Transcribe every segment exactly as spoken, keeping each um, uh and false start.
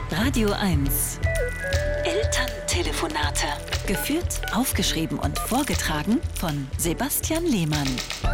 Radio eins. Elterntelefonate. Geführt, aufgeschrieben und vorgetragen von Sebastian Lehmann.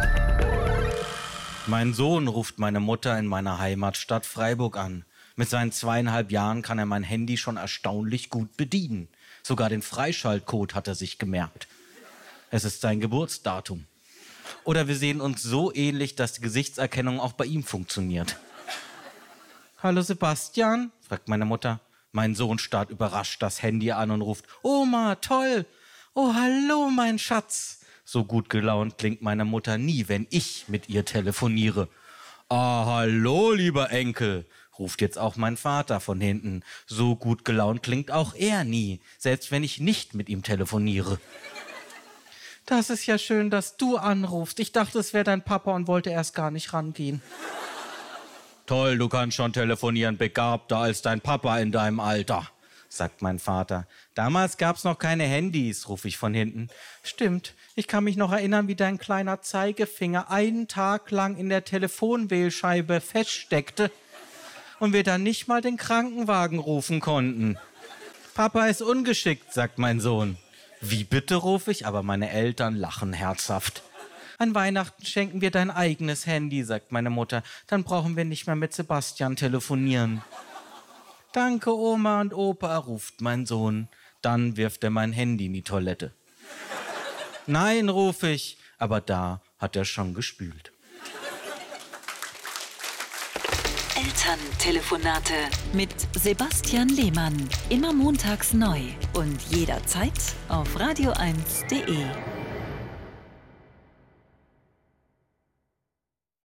Mein Sohn ruft meine Mutter in meiner Heimatstadt Freiburg an. Mit seinen zweieinhalb Jahren kann er mein Handy schon erstaunlich gut bedienen. Sogar den Freischaltcode hat er sich gemerkt. Es ist sein Geburtsdatum. Oder wir sehen uns so ähnlich, dass die Gesichtserkennung auch bei ihm funktioniert. Hallo Sebastian, fragt meine Mutter. Mein Sohn starrt überrascht das Handy an und ruft, Oma, toll! Oh, hallo, mein Schatz! So gut gelaunt klingt meine Mutter nie, wenn ich mit ihr telefoniere. Ah, hallo, lieber Enkel, ruft jetzt auch mein Vater von hinten. So gut gelaunt klingt auch er nie, selbst wenn ich nicht mit ihm telefoniere. Das ist ja schön, dass du anrufst. Ich dachte, es wäre dein Papa und wollte erst gar nicht rangehen. Toll, du kannst schon telefonieren, begabter als dein Papa in deinem Alter, sagt mein Vater. Damals gab's noch keine Handys, rufe ich von hinten. Stimmt, ich kann mich noch erinnern, wie dein kleiner Zeigefinger einen Tag lang in der Telefonwählscheibe feststeckte und wir dann nicht mal den Krankenwagen rufen konnten. Papa ist ungeschickt, sagt mein Sohn. Wie bitte, rufe ich, aber meine Eltern lachen herzhaft. An Weihnachten schenken wir dein eigenes Handy, sagt meine Mutter. Dann brauchen wir nicht mehr mit Sebastian telefonieren. Danke, Oma und Opa, ruft mein Sohn. Dann wirft er mein Handy in die Toilette. Nein, rufe ich, aber da hat er schon gespült. Elterntelefonate mit Sebastian Lehmann. Immer montags neu und jederzeit auf radio eins punkt de.